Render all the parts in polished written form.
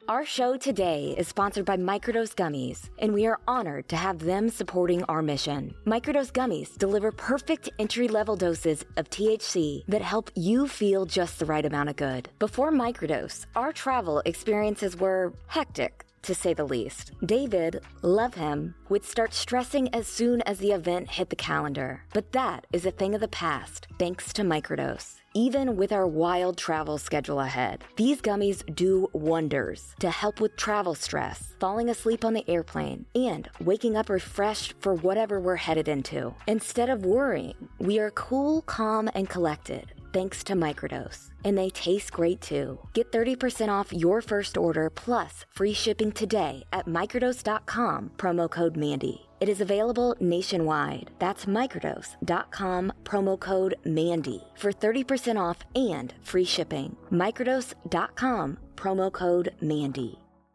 Our show today is sponsored by Microdose Gummies, and we are honored to have them supporting our mission. Microdose Gummies deliver perfect entry-level doses of THC that help you feel just the right amount of good. Before Microdose, our travel experiences were hectic, to say the least. David, love him, would start stressing as soon as the event hit the calendar. But that is a thing of the past, thanks to Microdose. Even with our wild travel schedule ahead, these gummies do wonders to help with travel stress, falling asleep on the airplane, and waking up refreshed for whatever we're headed into. Instead of worrying, we are cool, calm, and collected, thanks to Microdose. And they taste great too. Get 30% off your first order plus free shipping today at microdose.com, promo code Mandy. It is available nationwide. That's microdose.com, promo code Mandy for 30% off and free shipping. Microdose.com, promo code Mandy.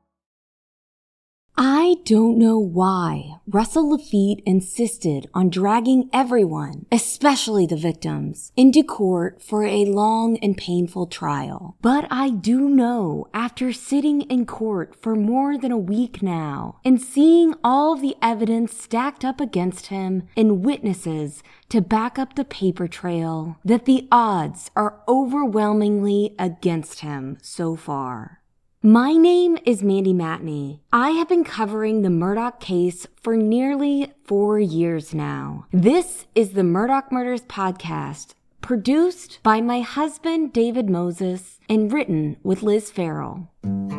I don't know why Russell Laffitte insisted on dragging everyone, especially the victims, into court for a long and painful trial. But I do know, after sitting in court for more than a week now and seeing all of the evidence stacked up against him and witnesses to back up the paper trail, that the odds are overwhelmingly against him so far. My name is Mandy Matney. I have been covering the Murdaugh case for nearly 4 years now. This is the Murdaugh Murders podcast, produced by my husband, David Moses, and written with Liz Farrell.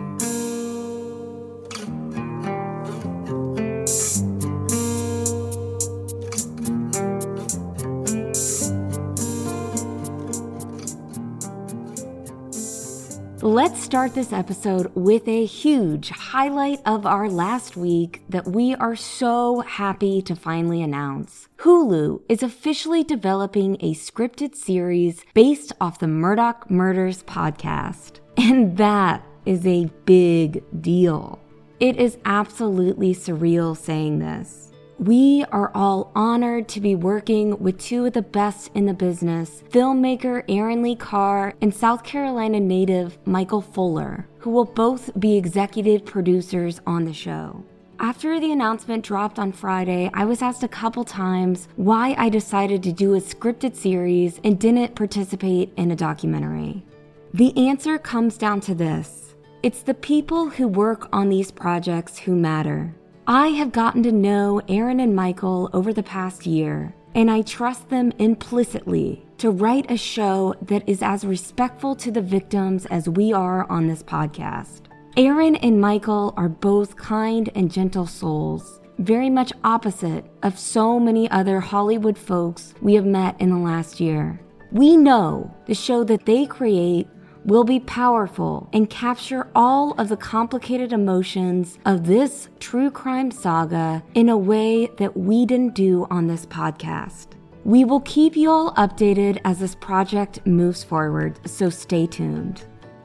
Let's start this episode with a huge highlight of our last week that we are so happy to finally announce. Hulu is officially developing a scripted series based off the Murdaugh Murders podcast. And that is a big deal. It is absolutely surreal saying this. We are all honored to be working with two of the best in the business, filmmaker Erin Lee Carr and South Carolina native Michael Fuller, who will both be executive producers on the show. After the announcement dropped on Friday, I was asked a couple times why I decided to do a scripted series and didn't participate in a documentary. The answer comes down to this. It's the people who work on these projects who matter. I have gotten to know Erin and Michael over the past year, and I trust them implicitly to write a show that is as respectful to the victims as we are on this podcast. Erin and Michael are both kind and gentle souls, very much opposite of so many other Hollywood folks we have met in the last year. We know the show that they create will be powerful and capture all of the complicated emotions of this true crime saga in a way that we didn't do on this podcast. We will keep you all updated as this project moves forward, so stay tuned.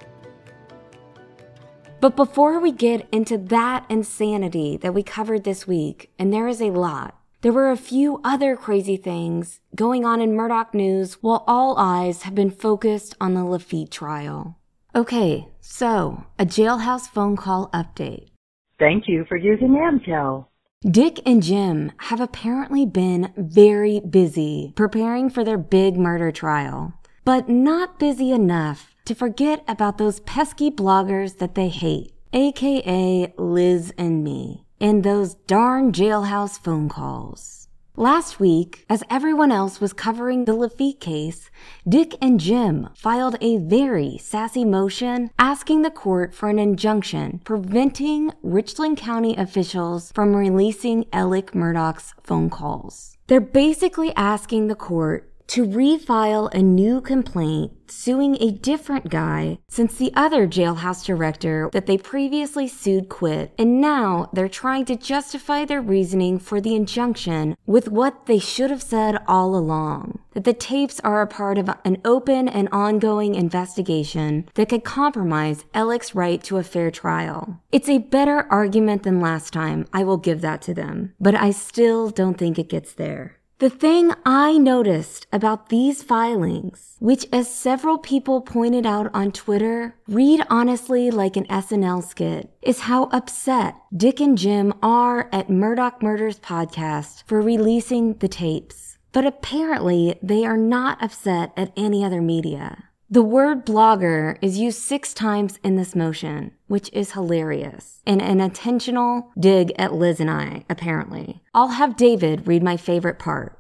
But before we get into that insanity that we covered this week, and there is a lot, there were a few other crazy things going on in Murdaugh news while all eyes have been focused on the Laffitte trial. Okay, so a jailhouse phone call update. Thank you for using Amtel. Dick and Jim have apparently been very busy preparing for their big murder trial, but not busy enough to forget about those pesky bloggers that they hate, aka Liz and me, and those darn jailhouse phone calls. Last week, as everyone else was covering the Laffitte case, Dick and Jim filed a very sassy motion asking the court for an injunction preventing Richland County officials from releasing Alec Murdaugh's phone calls. They're basically asking the court to refile a new complaint suing a different guy since the other jailhouse director that they previously sued quit, and now they're trying to justify their reasoning for the injunction with what they should have said all along, that the tapes are a part of an open and ongoing investigation that could compromise Alec's right to a fair trial. It's a better argument than last time, I will give that to them, but I still don't think it gets there. The thing I noticed about these filings, which as several people pointed out on Twitter, read honestly like an SNL skit, is how upset Dick and Jim are at Murdaugh Murders podcast for releasing the tapes. But apparently they are not upset at any other media. The word blogger is used 6 times in this motion, which is hilarious, and an intentional dig at Liz and I, apparently. I'll have David read my favorite part.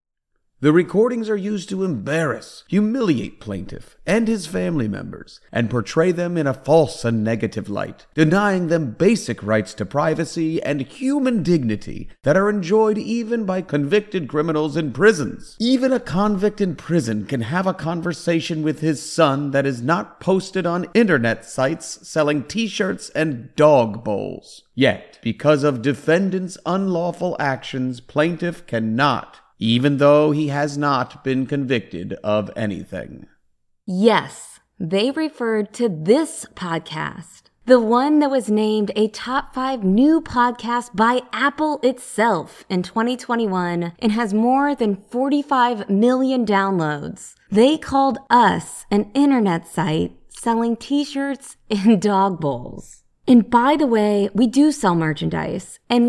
The recordings are used to embarrass, humiliate plaintiff and his family members, and portray them in a false and negative light, denying them basic rights to privacy and human dignity that are enjoyed even by convicted criminals in prisons. Even a convict in prison can have a conversation with his son that is not posted on internet sites selling t-shirts and dog bowls. Yet, because of defendant's unlawful actions, plaintiff cannot, even though he has not been convicted of anything. Yes, they referred to this podcast, the one that was named a top 5 new podcast by Apple itself in 2021 and has more than 45 million downloads. They called us an internet site selling t-shirts and dog bowls. And by the way, we do sell merchandise, and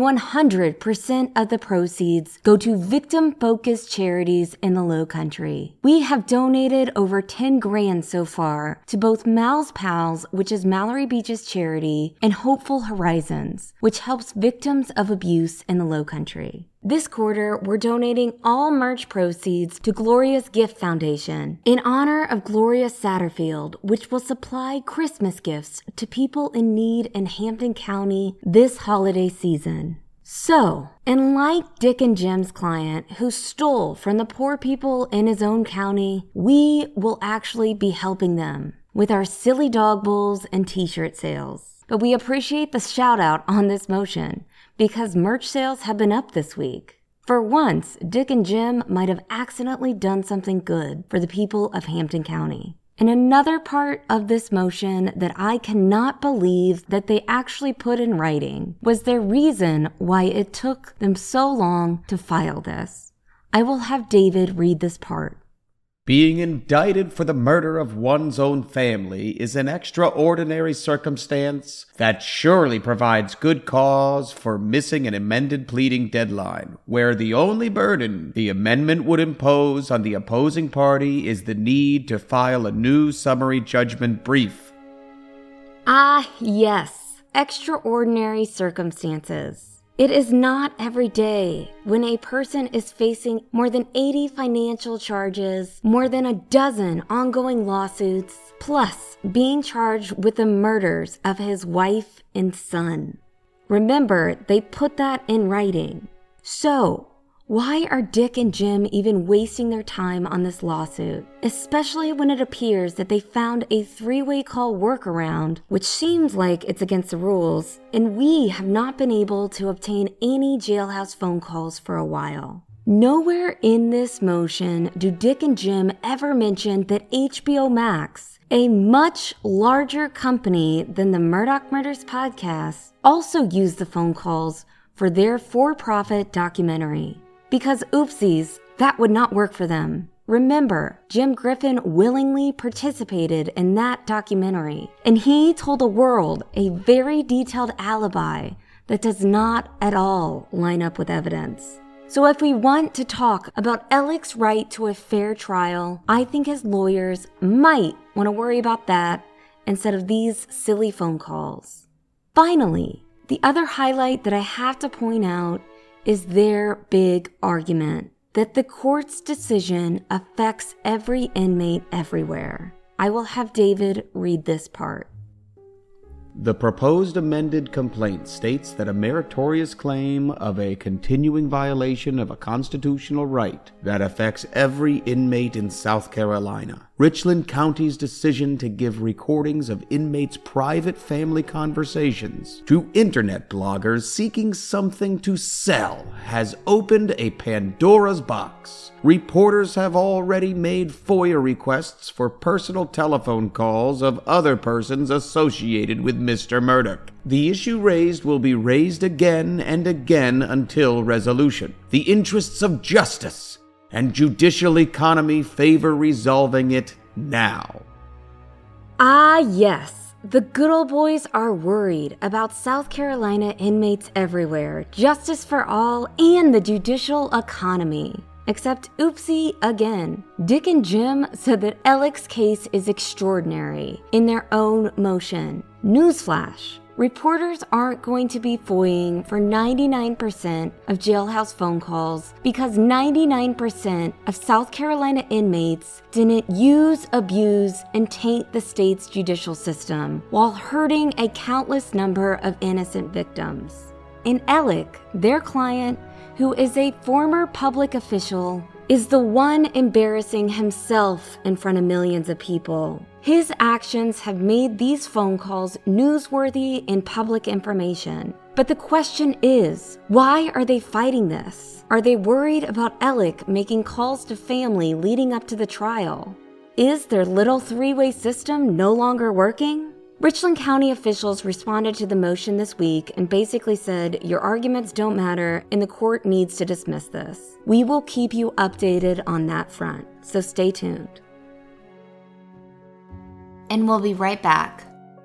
100% of the proceeds go to victim-focused charities in the Low Country. We have donated over 10 grand so far to both Mal's Pals, which is Mallory Beach's charity, and Hopeful Horizons, which helps victims of abuse in the Low Country. This quarter, we're donating all merch proceeds to Gloria's Gift Foundation in honor of Gloria Satterfield, which will supply Christmas gifts to people in need in Hampton County this holiday season. So, unlike Dick and Jim's client who stole from the poor people in his own county, we will actually be helping them with our silly dog bowls and t-shirt sales. But we appreciate the shout out on this motion, because merch sales have been up this week. For once, Dick and Jim might have accidentally done something good for the people of Hampton County. And another part of this motion that I cannot believe that they actually put in writing was their reason why it took them so long to file this. I will have David read this part. Being indicted for the murder of one's own family is an extraordinary circumstance that surely provides good cause for missing an amended pleading deadline, where the only burden the amendment would impose on the opposing party is the need to file a new summary judgment brief. Ah, yes, extraordinary circumstances. It is not every day when a person is facing more than 80 financial charges, more than a dozen ongoing lawsuits, plus being charged with the murders of his wife and son. Remember, they put that in writing. So, why are Dick and Jim even wasting their time on this lawsuit? Especially when it appears that they found a 3-way call workaround, which seems like it's against the rules, and we have not been able to obtain any jailhouse phone calls for a while. Nowhere in this motion do Dick and Jim ever mention that HBO Max, a much larger company than the Murdaugh Murders podcast, also used the phone calls for their for-profit documentary. Because oopsies, that would not work for them. Remember, Jim Griffin willingly participated in that documentary, and he told the world a very detailed alibi that does not at all line up with evidence. So if we want to talk about Alec's right to a fair trial, I think his lawyers might want to worry about that instead of these silly phone calls. Finally, the other highlight that I have to point out is their big argument that the court's decision affects every inmate everywhere. I will have David read this part. The proposed amended complaint states that a meritorious claim of a continuing violation of a constitutional right that affects every inmate in South Carolina Richland County's decision to give recordings of inmates' private family conversations to internet bloggers seeking something to sell has opened a Pandora's box. Reporters have already made FOIA requests for personal telephone calls of other persons associated with Mr. Murdoch. The issue raised will be raised again and again until resolution. The interests of justice and judicial economy favor resolving it now. Ah, yes. The good old boys are worried about South Carolina inmates everywhere, justice for all, and the judicial economy. Except, oopsie again. Dick and Jim said that Alec's case is extraordinary in their own motion. Newsflash. Reporters aren't going to be FOIAing for 99% of jailhouse phone calls because 99% of South Carolina inmates didn't use, abuse, and taint the state's judicial system while hurting a countless number of innocent victims. And Alec, their client, who is a former public official, is the one embarrassing himself in front of millions of people. His actions have made these phone calls newsworthy and public information. But the question is, why are they fighting this? Are they worried about Alec making calls to family leading up to the trial? Is their little three-way system no longer working? Richland County officials responded to the motion this week and basically said, your arguments don't matter and the court needs to dismiss this. We will keep you updated on that front, so stay tuned. And we'll be right back.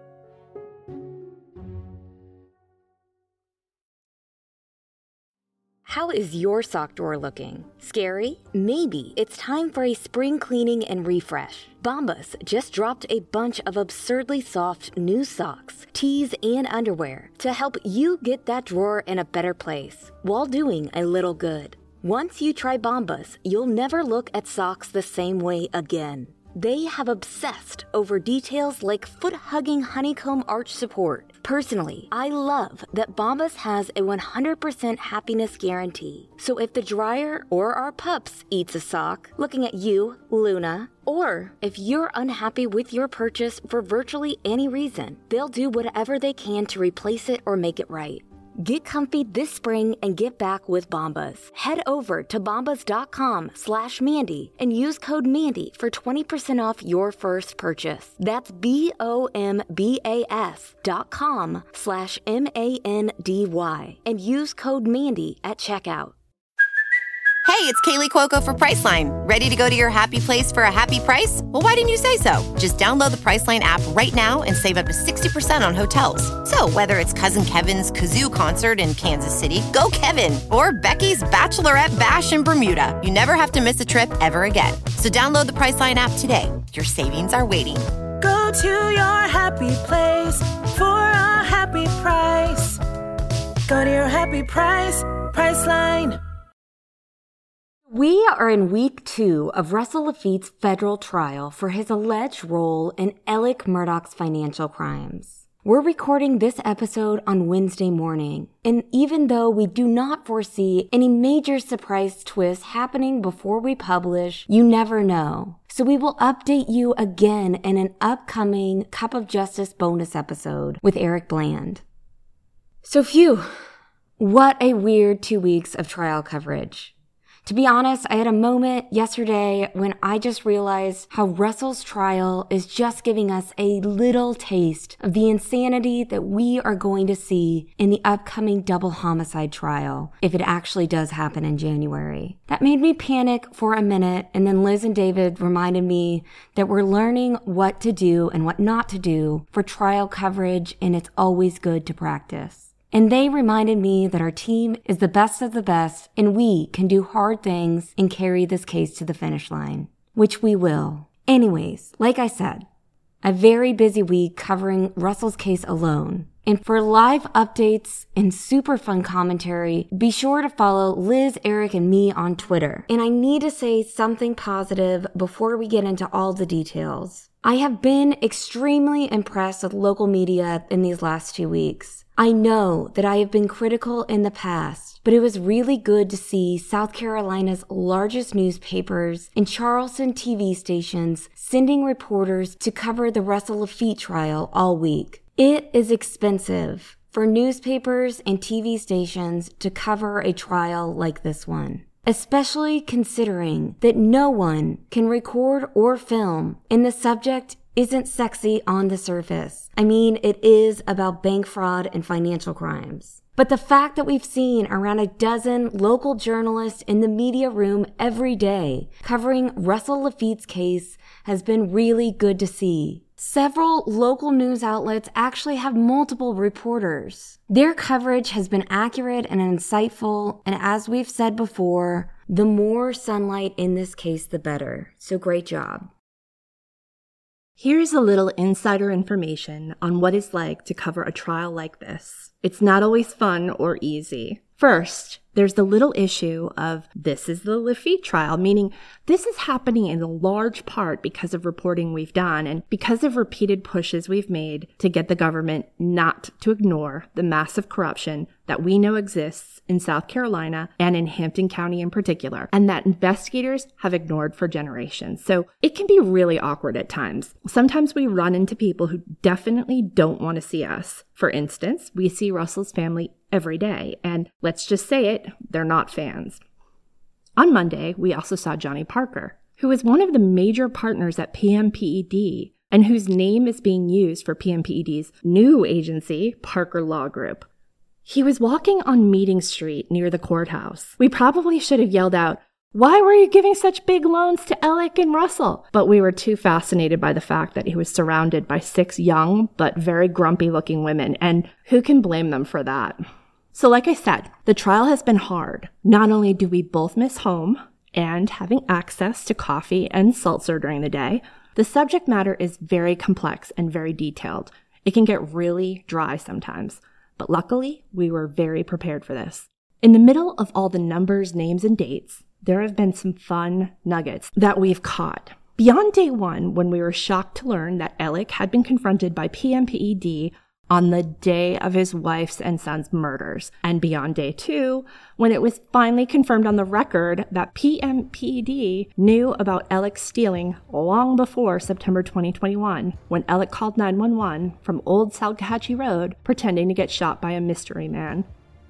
How is your sock drawer looking? Scary? Maybe it's time for a spring cleaning and refresh. Bombas just dropped a bunch of absurdly soft new socks, tees, and underwear to help you get that drawer in a better place while doing a little good. Once you try Bombas, you'll never look at socks the same way again. They have obsessed over details like foot-hugging honeycomb arch support. Personally, I love that Bombas has a 100% happiness guarantee. So if the dryer or our pups eats a sock, looking at you, Luna, or if you're unhappy with your purchase for virtually any reason, they'll do whatever they can to replace it or make it right. Get comfy this spring and get back with Bombas. Head over to bombas.com/Mandy and use code Mandy for 20% off your first purchase. That's BOMBAS.com/MANDY and use code Mandy at checkout. Hey, it's Kaylee Cuoco for Priceline. Ready to go to your happy place for a happy price? Well, why didn't you say so? Just download the Priceline app right now and save up to 60% on hotels. So whether it's Cousin Kevin's Kazoo Concert in Kansas City, go Kevin, or Becky's Bachelorette Bash in Bermuda, you never have to miss a trip ever again. So download the Priceline app today. Your savings are waiting. Go to your happy place for a happy price. Go to your happy price, Priceline. We are in week 2 of Russell Laffitte's federal trial for his alleged role in Alec Murdaugh's financial crimes. We're recording this episode on Wednesday morning, and even though we do not foresee any major surprise twists happening before we publish, you never know. So we will update you again in an upcoming Cup of Justice bonus episode with Eric Bland. So phew, what a weird 2 weeks of trial coverage. To be honest, I had a moment yesterday when I just realized how Russell's trial is just giving us a little taste of the insanity that we are going to see in the upcoming double homicide trial, if it actually does happen in January. That made me panic for a minute, and then Liz and David reminded me that we're learning what to do and what not to do for trial coverage, and it's always good to practice. And they reminded me that our team is the best of the best and we can do hard things and carry this case to the finish line, which we will. Anyways, like I said, a very busy week covering Russell's case alone. And for live updates and super fun commentary, be sure to follow Liz, Eric, and me on Twitter. And I need to say something positive before we get into all the details. I have been extremely impressed with local media in these last 2 weeks. I know that I have been critical in the past, but it was really good to see South Carolina's largest newspapers and Charleston TV stations sending reporters to cover the Russell Laffitte trial all week. It is expensive for newspapers and TV stations to cover a trial like this one, especially considering that no one can record or film and the subject isn't sexy on the surface. I mean, it is about bank fraud and financial crimes. But the fact that we've seen around a dozen local journalists in the media room every day covering Russell Laffitte's case has been really good to see. Several local news outlets actually have multiple reporters. Their coverage has been accurate and insightful, and as we've said before, the more sunlight in this case, the better. So great job. Here's a little insider information on what it's like to cover a trial like this. It's not always fun or easy. First, there's the little issue of this is the Laffitte trial, meaning this is happening in large part because of reporting we've done and because of repeated pushes we've made to get the government not to ignore the massive corruption that we know exists in South Carolina and in Hampton County in particular, and that investigators have ignored for generations. So it can be really awkward at times. Sometimes we run into people who definitely don't want to see us. For instance, we see Russell's family every day, and let's just say it, they're not fans. On Monday, we also saw Johnny Parker, who is one of the major partners at PMPED and whose name is being used for PMPED's new agency, Parker Law Group. He was walking on Meeting Street near the courthouse. We probably should have yelled out, "Why were you giving such big loans to Alec and Russell?" But we were too fascinated by the fact that he was surrounded by 6 young but very grumpy-looking women, and who can blame them for that? So like I said, the trial has been hard. Not only do we both miss home and having access to coffee and seltzer during the day, the subject matter is very complex and very detailed. It can get really dry sometimes. But luckily, we were very prepared for this. In the middle of all the numbers, names, and dates, there have been some fun nuggets that we've caught. Beyond day 1, when we were shocked to learn that Alec had been confronted by PMPED on the day of his wife's and son's murders, and beyond day 2, when it was finally confirmed on the record that PMPED knew about Alec stealing long before September 2021, when Alec called 911 from Old Salkehatchie Road, pretending to get shot by a mystery man.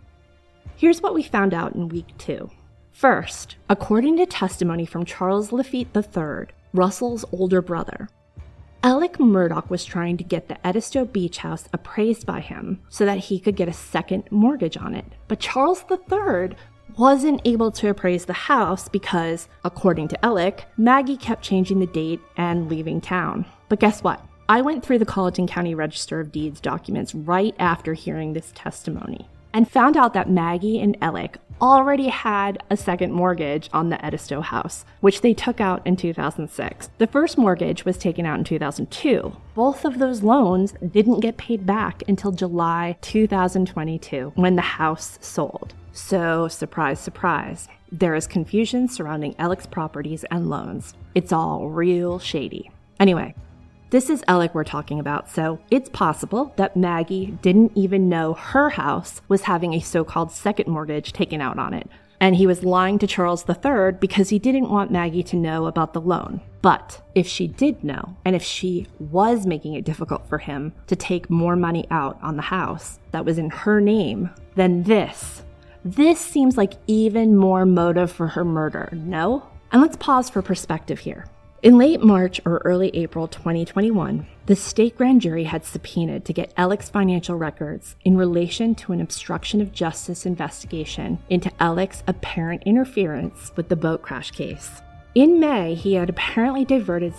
Here's what we found out in week 2. First, according to testimony from Charles Laffitte III, Russell's older brother, Alec Murdaugh was trying to get the Edisto Beach house appraised by him so that he could get a second mortgage on it. But Charles III wasn't able to appraise the house because, according to Alec, Maggie kept changing the date and leaving town. But guess what? I went through the Colleton County Register of Deeds documents right after hearing this testimony and found out that Maggie and Alec already had a second mortgage on the Edisto house, which they took out in 2006. The first mortgage was taken out in 2002. Both of those loans didn't get paid back until July 2022, when the house sold. So, surprise, surprise, there is confusion surrounding Alec's properties and loans. It's all real shady. Anyway, this is Alec we're talking about, so it's possible that Maggie didn't even know her house was having a so-called second mortgage taken out on it, and he was lying to Charles III because he didn't want Maggie to know about the loan. But if she did know, and if she was making it difficult for him to take more money out on the house that was in her name, then this seems like even more motive for her murder, no? And let's pause for perspective here. In late March or early April 2021, the state grand jury had subpoenaed to get Alec's financial records in relation to an obstruction of justice investigation into Alec's apparent interference with the boat crash case. In May, he had apparently diverted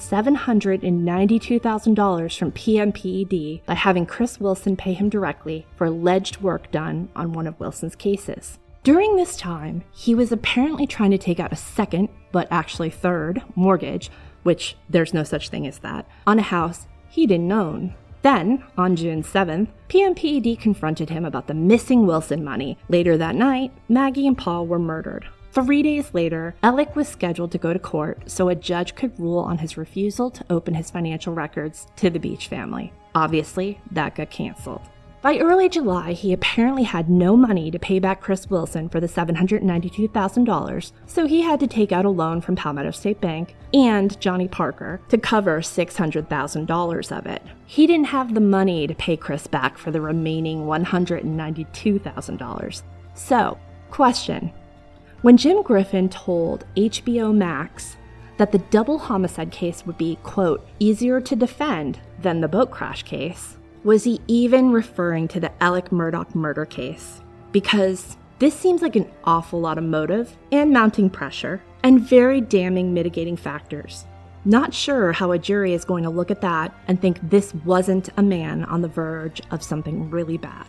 $792,000 from PMPED by having Chris Wilson pay him directly for alleged work done on one of Wilson's cases. During this time, he was apparently trying to take out a second, but actually third, mortgage, which there's no such thing as that, on a house he didn't own. Then, on June 7th, PMPED confronted him about the missing Wilson money. Later that night, Maggie and Paul were murdered. 3 days later, Alec was scheduled to go to court so a judge could rule on his refusal to open his financial records to the Beach family. Obviously, that got canceled. By early July, he apparently had no money to pay back Chris Wilson for the $792,000, so he had to take out a loan from Palmetto State Bank and Johnny Parker to cover $600,000 of it. He didn't have the money to pay Chris back for the remaining $192,000. So, question. When Jim Griffin told HBO Max that the double homicide case would be, quote, easier to defend than the boat crash case, was he even referring to the Alec Murdaugh murder case? Because this seems like an awful lot of motive and mounting pressure and very damning mitigating factors. Not sure how a jury is going to look at that and think this wasn't a man on the verge of something really bad.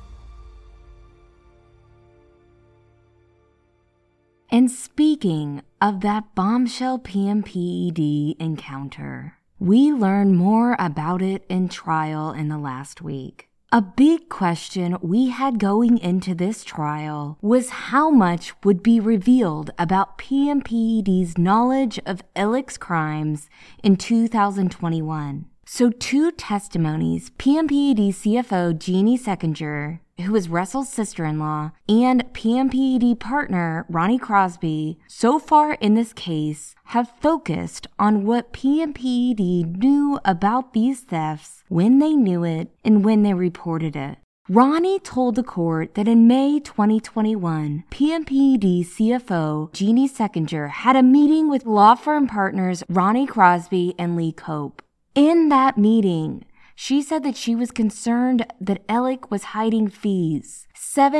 And speaking of that bombshell PMPED encounter, we learned more about it in trial in the last week. A big question we had going into this trial was how much would be revealed about PMPED's knowledge of Alec's crimes in 2021. So 2 testimonies, PMPED CFO Jeannie Seckinger, who is Russell's sister-in-law, and PMPED partner Ronnie Crosby, so far in this case, have focused on what PMPED knew about these thefts, when they knew it, and when they reported it. Ronnie told the court that in May 2021, PMPED CFO Jeannie Seckinger had a meeting with law firm partners Ronnie Crosby and Lee Cope. In that meeting, she said that she was concerned that Alec was hiding fees,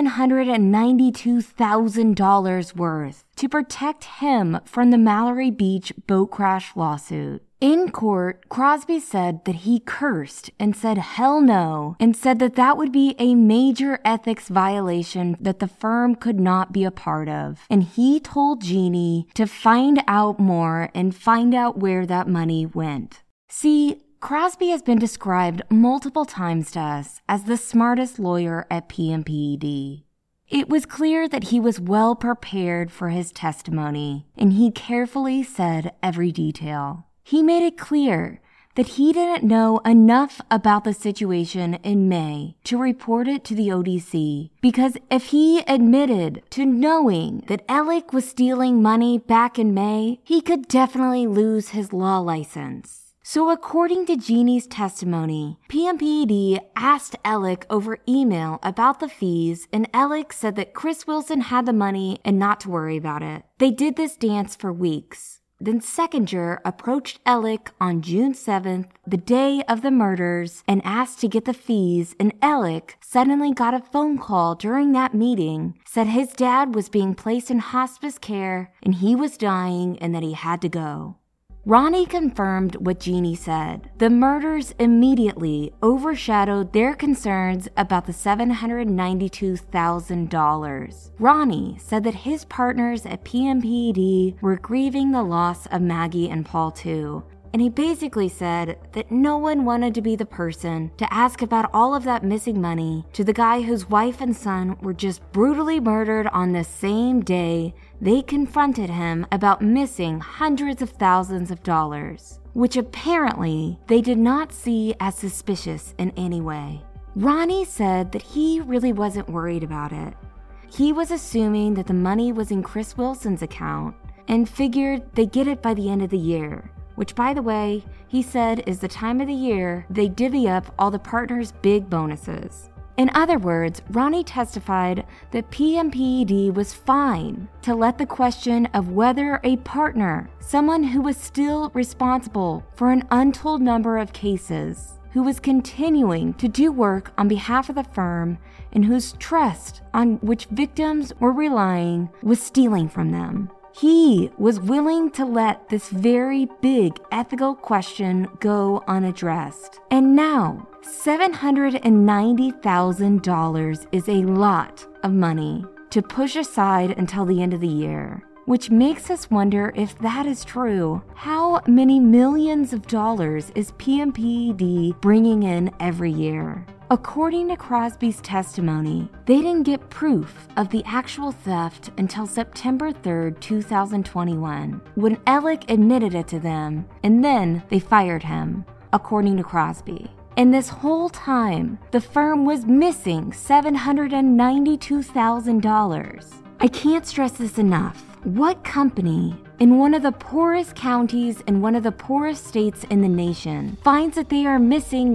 $792,000 worth, to protect him from the Mallory Beach boat crash lawsuit. In court, Crosby said that he cursed and said hell no, and said that that would be a major ethics violation that the firm could not be a part of. And he told Jeannie to find out more and find out where that money went. See, Crosby has been described multiple times to us as the smartest lawyer at PMPED. It was clear that he was well prepared for his testimony, and he carefully said every detail. He made it clear that he didn't know enough about the situation in May to report it to the ODC, because if he admitted to knowing that Alec was stealing money back in May, he could definitely lose his law license. So according to Jeannie's testimony, PMPED asked Alec over email about the fees, and Alec said that Chris Wilson had the money and not to worry about it. They did this dance for weeks. Then Seckinger approached Alec on June 7th, the day of the murders, and asked to get the fees, and Alec suddenly got a phone call during that meeting, said his dad was being placed in hospice care and he was dying and that he had to go. Ronnie confirmed what Jeannie said. The murders immediately overshadowed their concerns about the $792,000. Ronnie said that his partners at PMPED were grieving the loss of Maggie and Paul too. And he basically said that no one wanted to be the person to ask about all of that missing money to the guy whose wife and son were just brutally murdered on the same day they confronted him about missing hundreds of thousands of dollars, which apparently they did not see as suspicious in any way. Ronnie said that he really wasn't worried about it. He was assuming that the money was in Chris Wilson's account and figured they'd get it by the end of the year, which, by the way, he said is the time of the year they divvy up all the partners' big bonuses. In other words, Ronnie testified that PMPED was fine to let the question of whether a partner, someone who was still responsible for an untold number of cases, who was continuing to do work on behalf of the firm and whose trust on which victims were relying was stealing from them. He was willing to let this very big ethical question go unaddressed. And now, $790,000 is a lot of money to push aside until the end of the year. which makes us wonder if that is true. How many millions of dollars is PMPED bringing in every year? According to Crosby's testimony, they didn't get proof of the actual theft until September 3rd, 2021, when Alec admitted it to them, and then they fired him, according to Crosby. And this whole time, the firm was missing $792,000. I can't stress this enough. What company in one of the poorest counties in one of the poorest states in the nation finds that they are missing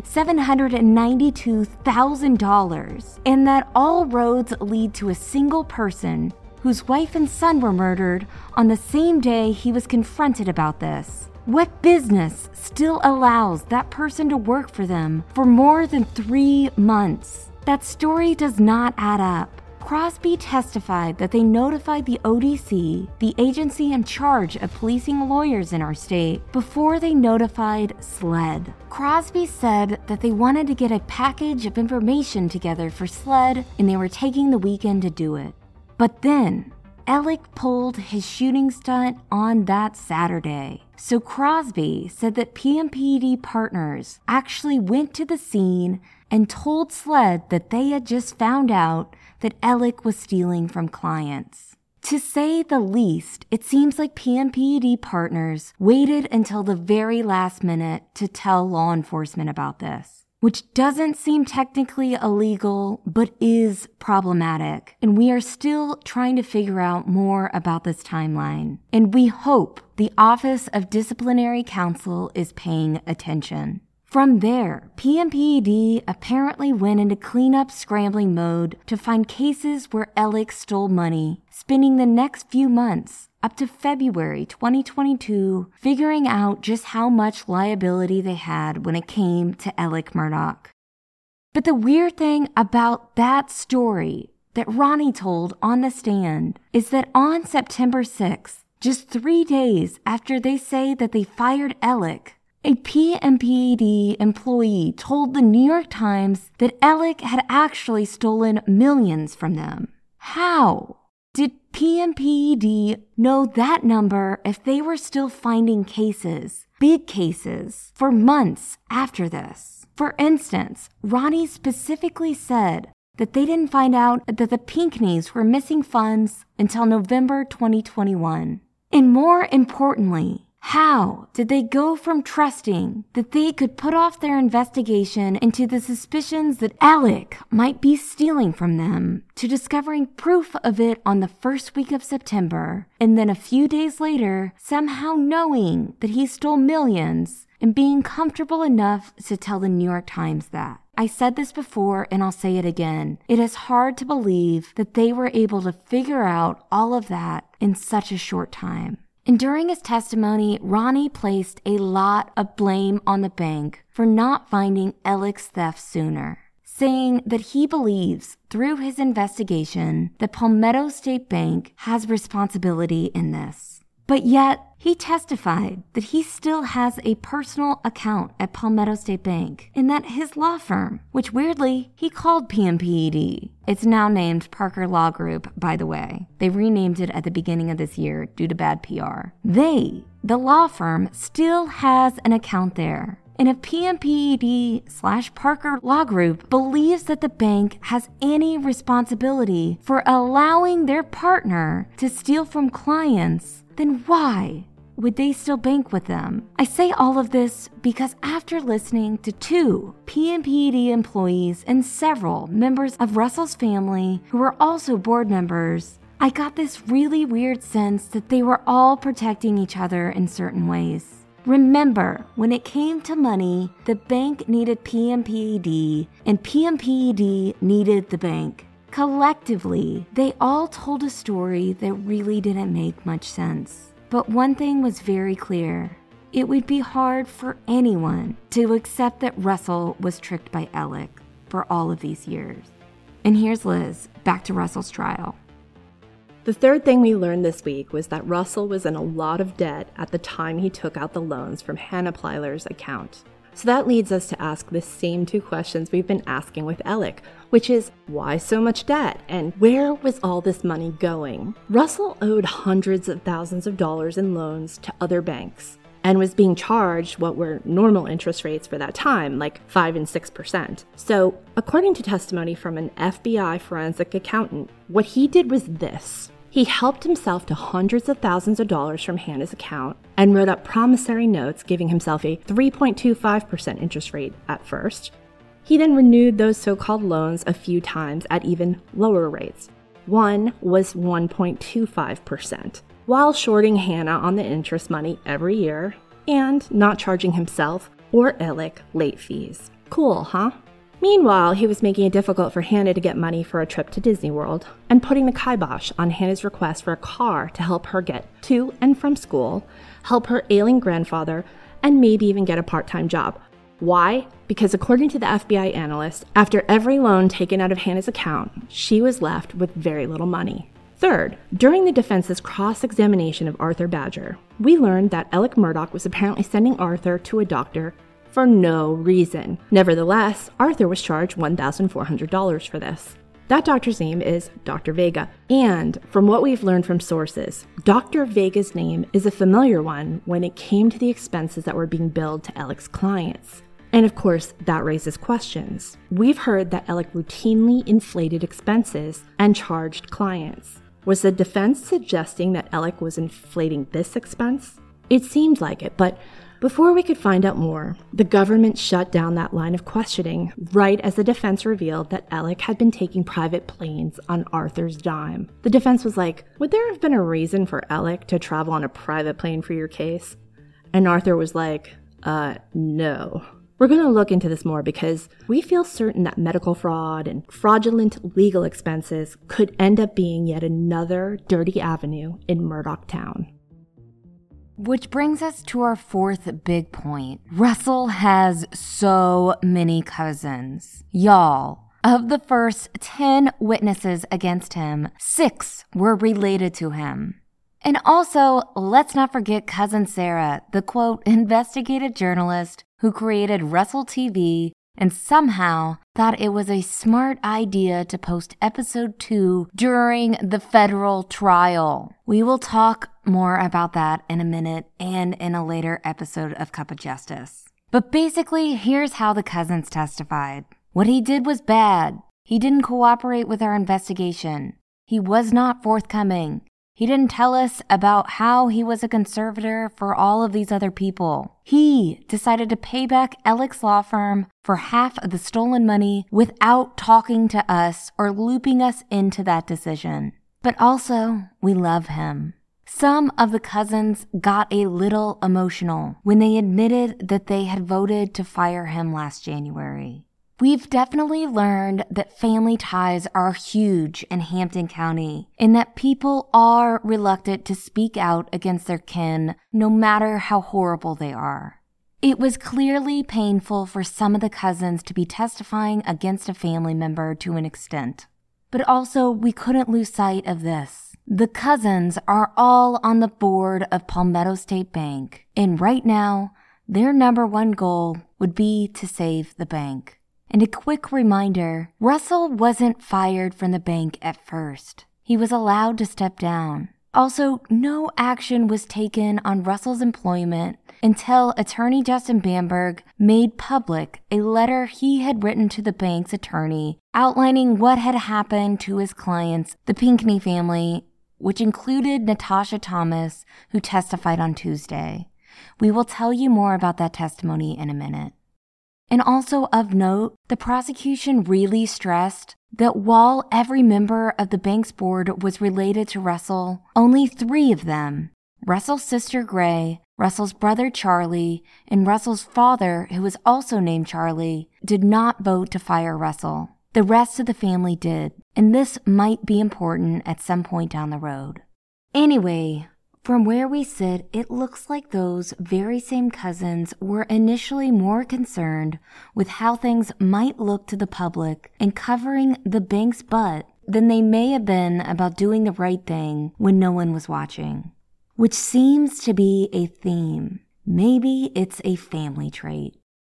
$792,000 and that all roads lead to a single person whose wife and son were murdered on the same day he was confronted about this? What business still allows that person to work for them for more than 3 months? That story does not add up. Crosby testified that they notified the ODC, the agency in charge of policing lawyers in our state, before they notified SLED. Crosby said that they wanted to get a package of information together for SLED and they were taking the weekend to do it. But then, Alec pulled his shooting stunt on that Saturday. So Crosby said that PMPED partners actually went to the scene and told SLED that they had just found out that Alec was stealing from clients. To say the least, it seems like PMPED partners waited until the very last minute to tell law enforcement about this, which doesn't seem technically illegal, but is problematic. And we are still trying to figure out more about this timeline. And we hope the Office of Disciplinary Counsel is paying attention. From there, PMPED apparently went into cleanup scrambling mode to find cases where Alec stole money, spending the next few months up to February 2022 figuring out just how much liability they had when it came to Alec Murdaugh. But the weird thing about that story that Ronnie told on the stand is that on September 6th, just 3 days after they say that they fired Alec, a PMPED employee told the New York Times that Alec had actually stolen millions from them. How did PMPED know that number if they were still finding cases, big cases, for months after this? For instance, Ronnie specifically said that they didn't find out that the Pinckneys were missing funds until November 2021. And more importantly, how did they go from trusting that they could put off their investigation into the suspicions that Alec might be stealing from them to discovering proof of it on the first week of September, and then a few days later, somehow knowing that he stole millions and being comfortable enough to tell the New York Times that? I said this before and I'll say it again. It is hard to believe that they were able to figure out all of that in such a short time. And during his testimony, Ronnie placed a lot of blame on the bank for not finding Alec's theft sooner, saying that he believes through his investigation that Palmetto State Bank has responsibility in this. But yet, he testified that he still has a personal account at Palmetto State Bank and that his law firm, which weirdly he called PMPED, it's now named Parker Law Group, by the way. They renamed it at the beginning of this year due to bad PR. The law firm, still has an account there. And if PMPED/Parker Law Group believes that the bank has any responsibility for allowing their partner to steal from clients, then why would they still bank with them? I say all of this because after listening to 2 PMPED employees and several members of Russell's family who were also board members, I got this really weird sense that they were all protecting each other in certain ways. Remember, when it came to money, the bank needed PMPED and PMPED needed the bank. Collectively, they all told a story that really didn't make much sense. But one thing was very clear. It would be hard for anyone to accept that Russell was tricked by Alec for all of these years. And here's Liz, back to Russell's trial. The third thing we learned this week was that Russell was in a lot of debt at the time he took out the loans from Hannah Plyler's account. So that leads us to ask the same two questions we've been asking with Alec, which is, why so much debt? And where was all this money going? Russell owed hundreds of thousands of dollars in loans to other banks and was being charged what were normal interest rates for that time, like 5 and 6%. So, according to testimony from an FBI forensic accountant, what he did was this. He helped himself to hundreds of thousands of dollars from Hannah's account and wrote up promissory notes giving himself a 3.25% interest rate at first. He then renewed those so-called loans a few times at even lower rates. One was 1.25%, while shorting Hannah on the interest money every year and not charging himself or Alec late fees. Cool, huh? Meanwhile, he was making it difficult for Hannah to get money for a trip to Disney World and putting the kibosh on Hannah's request for a car to help her get to and from school, help her ailing grandfather, and maybe even get a part-time job. Why? Because according to the FBI analyst, after every loan taken out of Hannah's account, she was left with very little money. Third, during the defense's cross-examination of Arthur Badger, we learned that Alec Murdaugh was apparently sending Arthur to a doctor for no reason. Nevertheless, Arthur was charged $1,400 for this. That doctor's name is Dr. Vega, and from what we've learned from sources, Dr. Vega's name is a familiar one when it came to the expenses that were being billed to Alec's clients. And of course, that raises questions. We've heard that Alec routinely inflated expenses and charged clients. Was the defense suggesting that Alec was inflating this expense? It seemed like it, but before we could find out more, the government shut down that line of questioning right as the defense revealed that Alec had been taking private planes on Arthur's dime. The defense was like, would there have been a reason for Alec to travel on a private plane for your case? And Arthur was like, no. We're going to look into this more because we feel certain that medical fraud and fraudulent legal expenses could end up being yet another dirty avenue in Murdaugh Town. Which brings us to our fourth big point. Russell has so many cousins. Y'all, of the first 10 witnesses against him, 6 were related to him. And also, let's not forget Cousin Sarah, the quote, investigative journalist who created Russell TV and somehow thought it was a smart idea to post episode 2 during the federal trial. We will talk more about that in a minute and in a later episode of Cup of Justice. But basically, here's how the cousins testified. What he did was bad. He didn't cooperate with our investigation. He was not forthcoming. He didn't tell us about how he was a conservator for all of these other people. He decided to pay back Alec's law firm for half of the stolen money without talking to us or looping us into that decision. But also, we love him. Some of the cousins got a little emotional when they admitted that they had voted to fire him last January. We've definitely learned that family ties are huge in Hampton County and that people are reluctant to speak out against their kin no matter how horrible they are. It was clearly painful for some of the cousins to be testifying against a family member to an extent. But also, we couldn't lose sight of this. The cousins are all on the board of Palmetto State Bank, and right now, their number one goal would be to save the bank. And a quick reminder, Russell wasn't fired from the bank at first. He was allowed to step down. Also, no action was taken on Russell's employment until attorney Justin Bamberg made public a letter he had written to the bank's attorney outlining what had happened to his clients, the Pinckney family, which included Natasha Thomas, who testified on Tuesday. We will tell you more about that testimony in a minute. And also of note, the prosecution really stressed that while every member of the bank's board was related to Russell, only 3 of them, Russell's sister Gray, Russell's brother Charlie, and Russell's father, who was also named Charlie, did not vote to fire Russell. The rest of the family did, and this might be important at some point down the road. Anyway, from where we sit, it looks like those very same cousins were initially more concerned with how things might look to the public and covering the bank's butt than they may have been about doing the right thing when no one was watching. Which seems to be a theme. Maybe it's a family trait.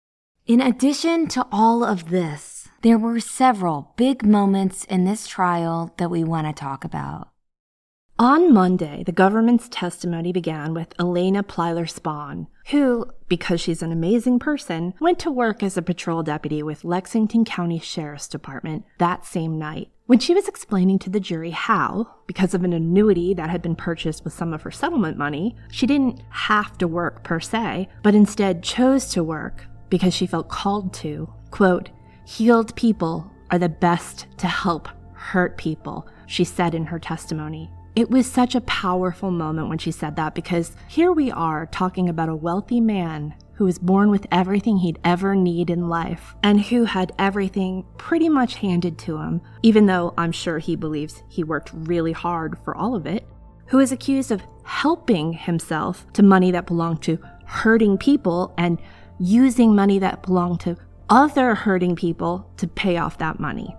In addition to all of this, there were several big moments in this trial that we want to talk about. On Monday, the government's testimony began with Elena Plyler-Spahn, who, because she's an amazing person, went to work as a patrol deputy with Lexington County Sheriff's Department that same night. When she was explaining to the jury how, because of an annuity that had been purchased with some of her settlement money, she didn't have to work per se, but instead chose to work because she felt called to, quote, "Healed people are the best to help hurt people," she said in her testimony. It was such a powerful moment when she said that, because here we are talking about a wealthy man who was born with everything he'd ever need in life and who had everything pretty much handed to him, even though I'm sure he believes he worked really hard for all of it, who is accused of helping himself to money that belonged to hurting people and using money that belonged to other hurting people to pay off that money.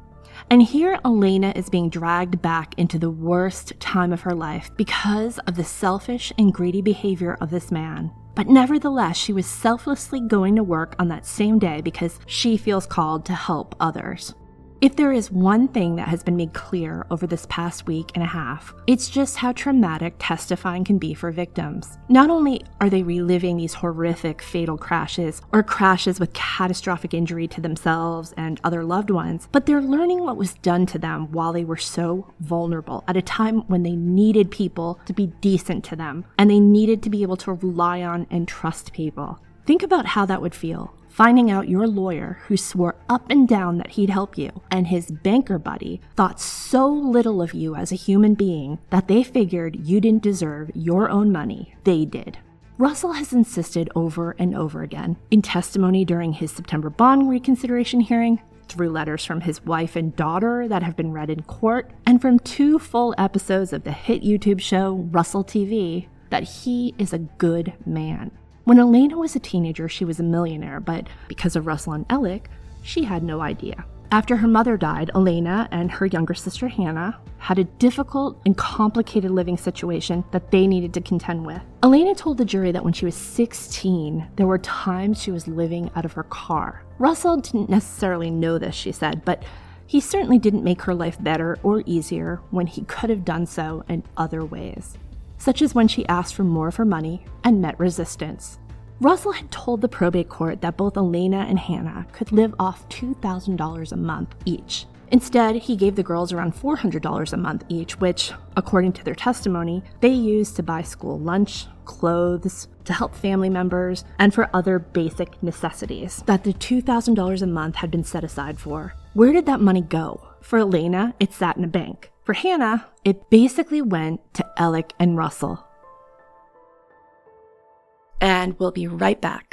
And here Elena is being dragged back into the worst time of her life because of the selfish and greedy behavior of this man. But nevertheless, she was selflessly going to work on that same day because she feels called to help others. If there is one thing that has been made clear over this past week and a half, it's just how traumatic testifying can be for victims. Not only are they reliving these horrific fatal crashes or crashes with catastrophic injury to themselves and other loved ones, but they're learning what was done to them while they were so vulnerable at a time when they needed people to be decent to them and they needed to be able to rely on and trust people. Think about how that would feel. Finding out your lawyer, who swore up and down that he'd help you, and his banker buddy thought so little of you as a human being that they figured you didn't deserve your own money. They did. Russell has insisted over and over again, in testimony during his September bond reconsideration hearing, through letters from his wife and daughter that have been read in court, and from 2 full episodes of the hit YouTube show Russell TV, that he is a good man. When Elena was a teenager, she was a millionaire, but because of Russell and Alec, she had no idea. After her mother died, Elena and her younger sister Hannah had a difficult and complicated living situation that they needed to contend with. Elena told the jury that when she was 16, there were times she was living out of her car. Russell didn't necessarily know this, she said, but he certainly didn't make her life better or easier when he could have done so in other ways, such as when she asked for more of her money and met resistance. Russell had told the probate court that both Elena and Hannah could live off $2,000 a month each. Instead, he gave the girls around $400 a month each, which, according to their testimony, they used to buy school lunch, clothes, to help family members, and for other basic necessities that the $2,000 a month had been set aside for. Where did that money go? For Elena, it sat in a bank. For Hannah, it basically went to Alec and Russell. And we'll be right back.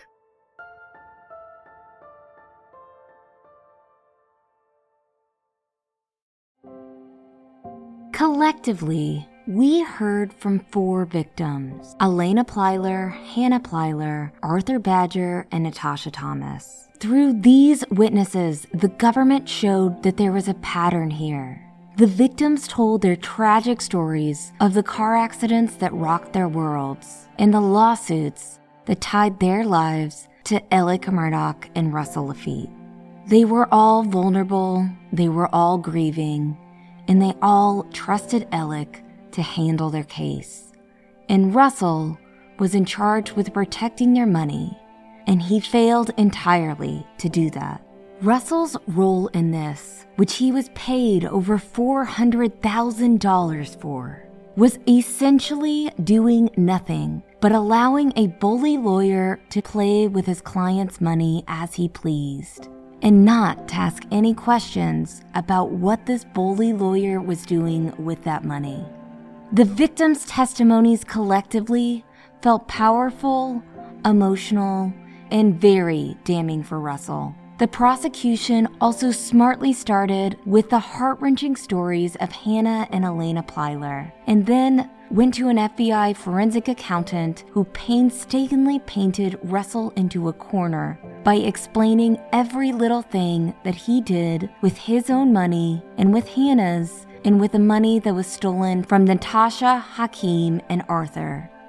Collectively, we heard from 4 victims: Elena Plyler, Hannah Plyler, Arthur Badger, and Natasha Thomas. Through these witnesses, the government showed that there was a pattern here. The victims told their tragic stories of the car accidents that rocked their worlds and the lawsuits that tied their lives to Alec Murdaugh and Russell Laffitte. They were all vulnerable, they were all grieving, and they all trusted Alec to handle their case. And Russell was in charge with protecting their money, and he failed entirely to do that. Russell's role in this, which he was paid over $400,000 for, was essentially doing nothing but allowing a bully lawyer to play with his client's money as he pleased, and not to ask any questions about what this bully lawyer was doing with that money. The victims' testimonies collectively felt powerful, emotional, and very damning for Russell. The prosecution also smartly started with the heart-wrenching stories of Hannah and Elena Plyler, and then went to an FBI forensic accountant who painstakingly painted Russell into a corner by explaining every little thing that he did with his own money and with Hannah's and with the money that was stolen from Natasha, Hakeem, and Arthur.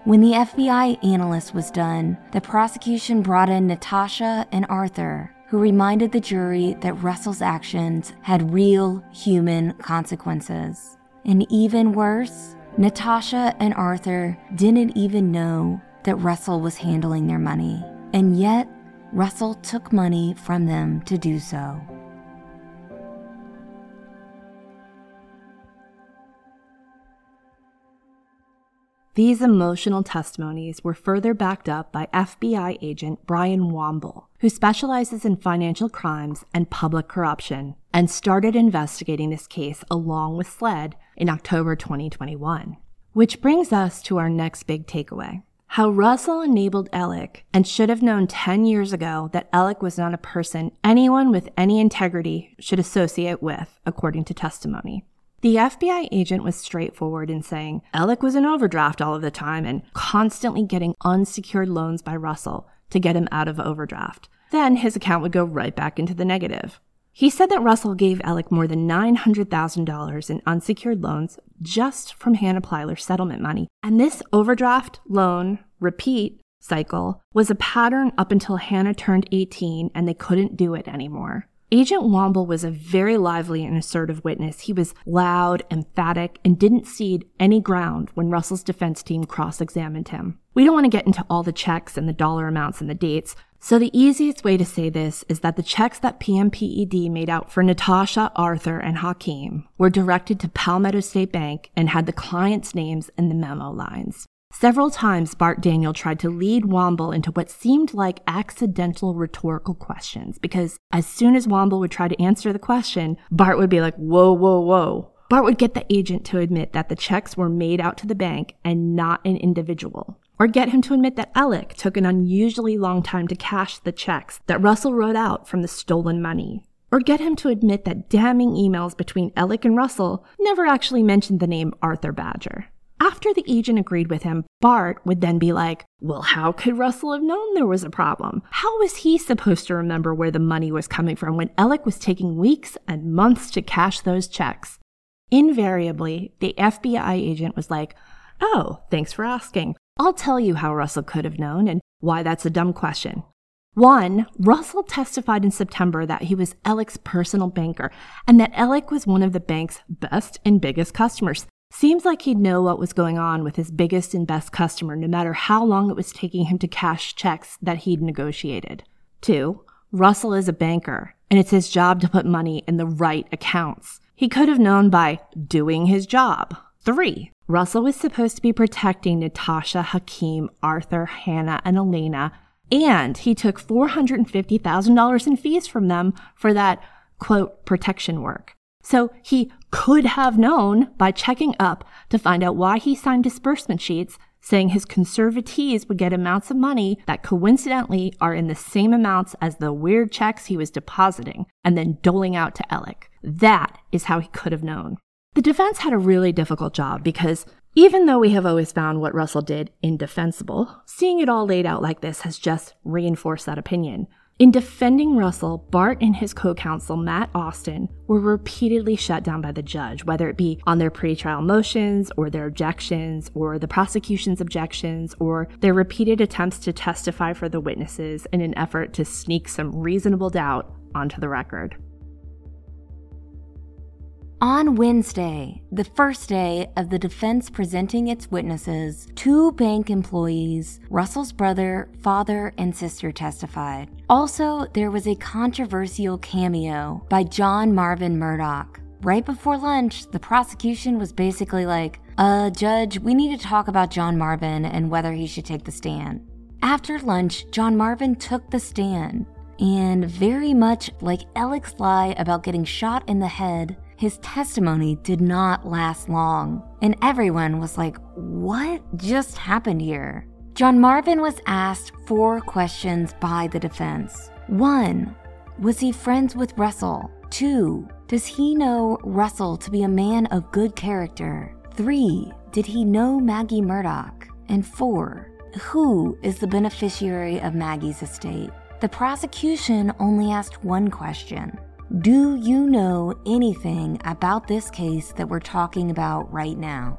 When the FBI analyst was done, the prosecution brought in Natasha and Arthur, who reminded the jury that Russell's actions had real human consequences. And even worse, Natasha and Arthur didn't even know that Russell was handling their money, and yet Russell took money from them to do so. These emotional testimonies were further backed up by FBI agent Brian Womble, who specializes in financial crimes and public corruption, and started investigating this case along with SLED in October 2021. Which brings us to our next big takeaway: how Russell enabled Alec and should have known 10 years ago that Alec was not a person anyone with any integrity should associate with, according to testimony. The FBI agent was straightforward in saying Alec was in overdraft all of the time and constantly getting unsecured loans by Russell to get him out of overdraft. Then his account would go right back into the negative. He said that Russell gave Alec more than $900,000 in unsecured loans just from Hannah Plyler's settlement money. And this overdraft, loan, repeat cycle was a pattern up until Hannah turned 18 and they couldn't do it anymore. Agent Womble was a very lively and assertive witness. He was loud, emphatic, and didn't cede any ground when Russell's defense team cross-examined him. We don't want to get into all the checks and the dollar amounts and the dates, so the easiest way to say this is that the checks that PMPED made out for Natasha, Arthur, and Hakeem were directed to Palmetto State Bank and had the clients' names in the memo lines. Several times, Bart Daniel tried to lead Womble into what seemed like accidental rhetorical questions, because as soon as Womble would try to answer the question, Bart would be like, whoa, whoa, whoa. Bart would get the agent to admit that the checks were made out to the bank and not an individual, or get him to admit that Alec took an unusually long time to cash the checks that Russell wrote out from the stolen money, or get him to admit that damning emails between Alec and Russell never actually mentioned the name Arthur Badger. After the agent agreed with him, Bart would then be like, well, how could Russell have known there was a problem? How was he supposed to remember where the money was coming from when Alec was taking weeks and months to cash those checks? Invariably, the FBI agent was like, oh, thanks for asking. I'll tell you how Russell could have known and why that's a dumb question. 1, Russell testified in September that he was Alec's personal banker and that Alec was one of the bank's best and biggest customers. Seems like he'd know what was going on with his biggest and best customer, no matter how long it was taking him to cash checks that he'd negotiated. 2, Russell is a banker, and it's his job to put money in the right accounts. He could have known by doing his job. 3, Russell was supposed to be protecting Natasha, Hakeem, Arthur, Hannah, and Elena, and he took $450,000 in fees from them for that, quote, protection work. So he could have known by checking up to find out why he signed disbursement sheets saying his conservatees would get amounts of money that coincidentally are in the same amounts as the weird checks he was depositing and then doling out to Alec. That is how he could have known. The defense had a really difficult job because even though we have always found what Russell did indefensible, seeing it all laid out like this has just reinforced that opinion. In defending Russell, Bart and his co-counsel, Matt Austin, were repeatedly shut down by the judge, whether it be on their pretrial motions or their objections or the prosecution's objections or their repeated attempts to testify for the witnesses in an effort to sneak some reasonable doubt onto the record. On Wednesday, the first day of the defense presenting its witnesses, 2 bank employees, Russell's brother, father, and sister testified. Also, there was a controversial cameo by John Marvin Murdoch. Right before lunch, the prosecution was basically like, Judge, we need to talk about John Marvin and whether he should take the stand. After lunch, John Marvin took the stand, and very much like Alec's lie about getting shot in the head, his testimony did not last long, and everyone was like, what just happened here? John Marvin was asked 4 questions by the defense. 1, was he friends with Russell? 2, does he know Russell to be a man of good character? 3, did he know Maggie Murdoch? And 4, who is the beneficiary of Maggie's estate? The prosecution only asked 1 question. Do you know anything about this case that we're talking about right now?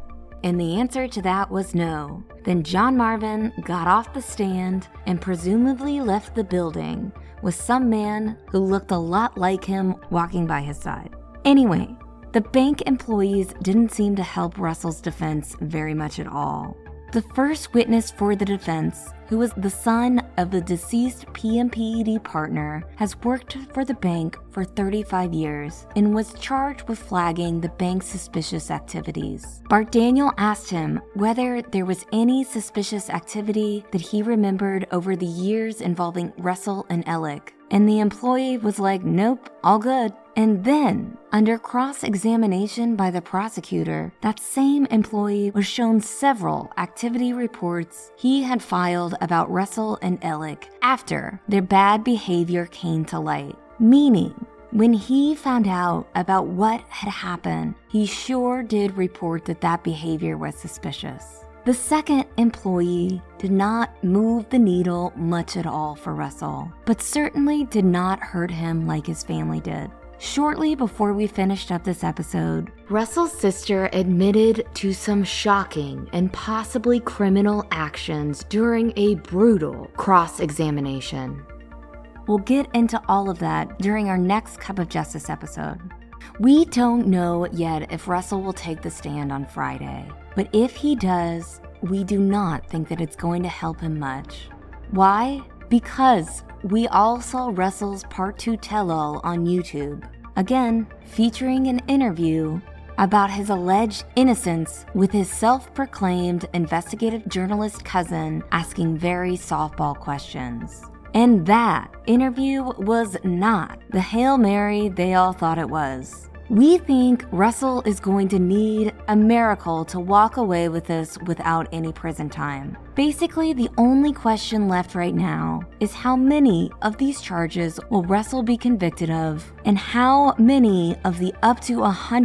and the answer to that was no. Then John Marvin got off the stand and presumably left the building with some man who looked a lot like him walking by his side. Anyway, the bank employees didn't seem to help Russell's defense very much at all. The first witness for the defense, who was the son of the deceased PMPED partner, has worked for the bank for 35 years and was charged with flagging the bank's suspicious activities. Bart Daniel asked him whether there was any suspicious activity that he remembered over the years involving Russell and Alec, and the employee was like, "Nope, all good." And then, under cross-examination by the prosecutor, that same employee was shown several activity reports he had filed about Russell and Alec after their bad behavior came to light. Meaning, when he found out about what had happened, he sure did report that behavior was suspicious. The second employee did not move the needle much at all for Russell, but certainly did not hurt him like his family did. Shortly before we finished up this episode, Russell's sister admitted to some shocking and possibly criminal actions during a brutal cross-examination. We'll get into all of that during our next Cup of Justice episode. We don't know yet if Russell will take the stand on Friday, but if he does, we do not think that it's going to help him much. Why? Because we all saw Russell's Part 2 tell-all on YouTube, again featuring an interview about his alleged innocence with his self-proclaimed investigative journalist cousin asking very softball questions. And that interview was not the Hail Mary they all thought it was. We think Russell is going to need a miracle to walk away with this without any prison time. Basically, the only question left right now is how many of these charges will Russell be convicted of, and how many of the up to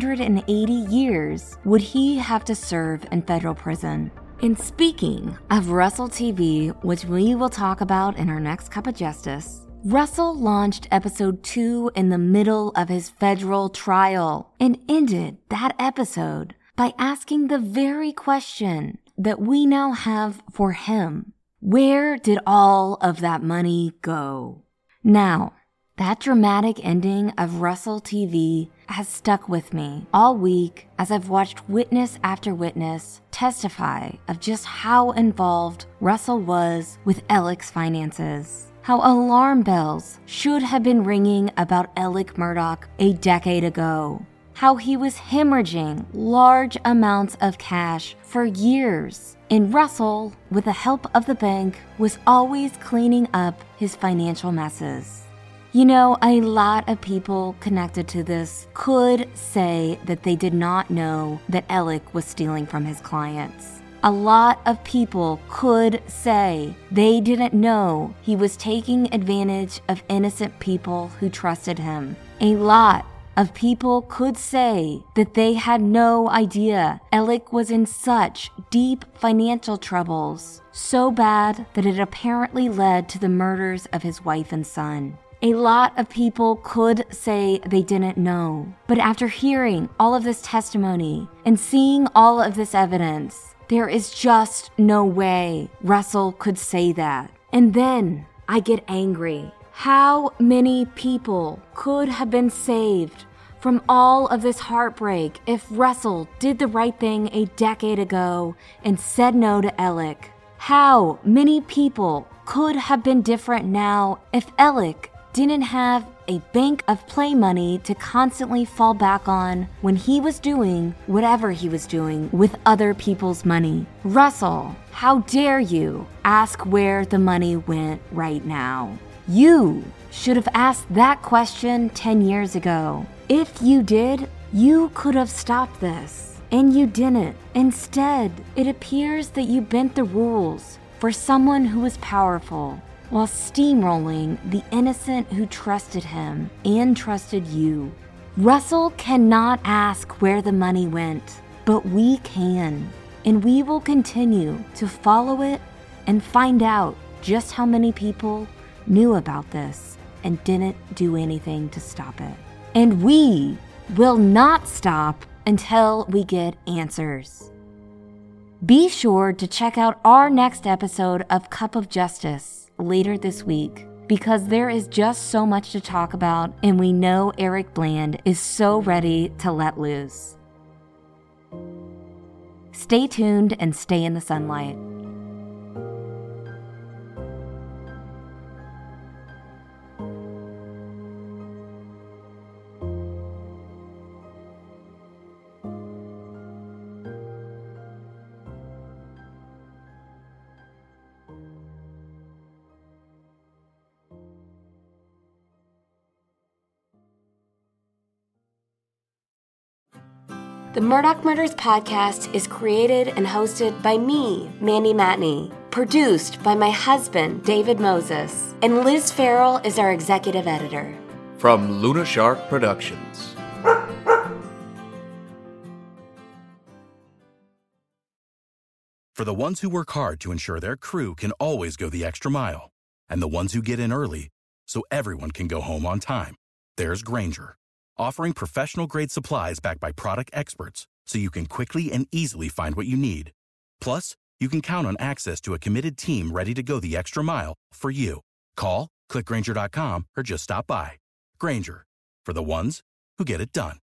180 years would he have to serve in federal prison. And speaking of Russell TV, which we will talk about in our next Cup of Justice, Russell launched episode 2 in the middle of his federal trial and ended that episode by asking the very question that we now have for him. Where did all of that money go? Now, that dramatic ending of Russell TV has stuck with me all week as I've watched witness after witness testify of just how involved Russell was with Alec's finances. How alarm bells should have been ringing about Alec Murdaugh a decade ago. How he was hemorrhaging large amounts of cash for years. And Russell, with the help of the bank, was always cleaning up his financial messes. You know, a lot of people connected to this could say that they did not know that Alec was stealing from his clients. A lot of people could say they didn't know he was taking advantage of innocent people who trusted him. A lot of people could say that they had no idea Alec was in such deep financial troubles, so bad that it apparently led to the murders of his wife and son. A lot of people could say they didn't know, but after hearing all of this testimony and seeing all of this evidence, there is just no way Russell could say that. And then I get angry. How many people could have been saved from all of this heartbreak if Russell did the right thing a decade ago and said no to Alec? How many people could have been different now if Alec didn't have a bank of play money to constantly fall back on when he was doing whatever he was doing with other people's money? Russell, how dare you ask where the money went right now? You should have asked that question 10 years ago. If you did, you could have stopped this. And you didn't. Instead, it appears that you bent the rules for someone who was powerful, while steamrolling the innocent who trusted him and trusted you. Russell cannot ask where the money went, but we can, and we will continue to follow it and find out just how many people knew about this and didn't do anything to stop it. And we will not stop until we get answers. Be sure to check out our next episode of Cup of Justice later this week, because there is just so much to talk about, and we know Eric Bland is so ready to let loose. Stay tuned and stay in the sunlight. The Murdoch Murders podcast is created and hosted by me, Mandy Matney, produced by my husband, David Moses, and Liz Farrell is our executive editor. From Luna Shark Productions. For the ones who work hard to ensure their crew can always go the extra mile, and the ones who get in early so everyone can go home on time, there's Grainger, offering professional-grade supplies backed by product experts so you can quickly and easily find what you need. Plus, you can count on access to a committed team ready to go the extra mile for you. Call, click Grainger.com, or just stop by. Grainger, for the ones who get it done.